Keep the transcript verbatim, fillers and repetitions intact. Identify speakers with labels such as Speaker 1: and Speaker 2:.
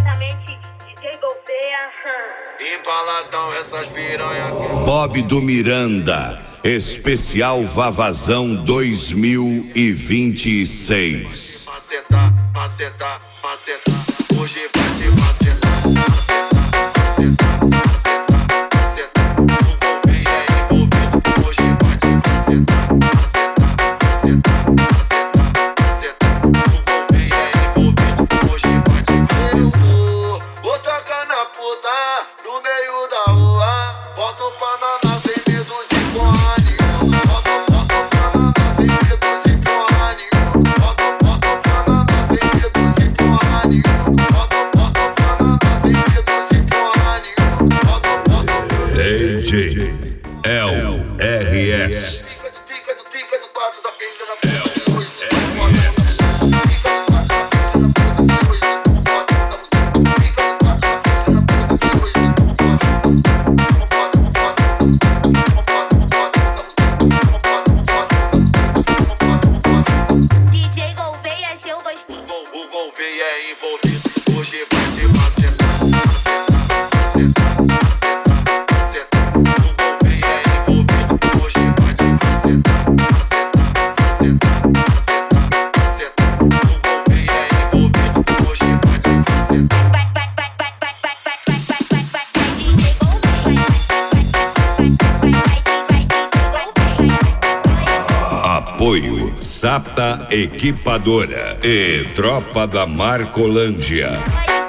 Speaker 1: diretamente D J Gouveia.
Speaker 2: Embaladão essas piranha aqui.
Speaker 3: Bob do Miranda, especial Vavazão dois mil e vinte e seis.
Speaker 2: Macetar, macetar, macetar. Hoje vai te macetar, macetar, macetar, macetar, macetar. O Gouveia é envolvido. Hoje vai te macetar, macetar, macetar, macetar, macetar. O Gouveia é envolvido. Hoje vai te macetar. Vou tacar na puta no meio da rua. Bota o Panamá sem medo de porra nenhuma. Bota, bota o Panamá sem medo de porra nenhuma. Bota, bota o Panamá sem medo de porra nenhuma. Bota, bota o Panamá sem medo de porra nenhuma. Bota, bota o Panamá.
Speaker 3: D J L R S.
Speaker 2: Tica de tica de tica de quatro, essa filha da puta de hoje tu não pode dar você. Tica de quatro, essa filha da puta de hoje tu não pode dar você. Tica de quatro, essa filha da puta de hoje tu não pode dar você. Não pode, não pode dar você. Não pode, não pode dar você. Não pode, não pode dar você. Não pode, não pode dar você.
Speaker 1: D J Gouveia, se eu gostei.
Speaker 2: O Gol- o Gouveia é envolvido. Hoje vai te macetar, macetar, macetar, macetar, macetar. O Gouveia é envolvido. Hoje vai te macetar, macetar, macetar, macetar, macetar. O Gouveia é envolvido. Hoje vai te macetar.
Speaker 1: Vai, vai, vai, vai, vai, vai, vai, vai, vai, vai, vai, vai, D J Gouveia. Vai, vai, vai, vai, vai, vai, vai,
Speaker 3: Apoio Sapta Equipadora e Tropa da Marcolândia.
Speaker 1: vai, vai.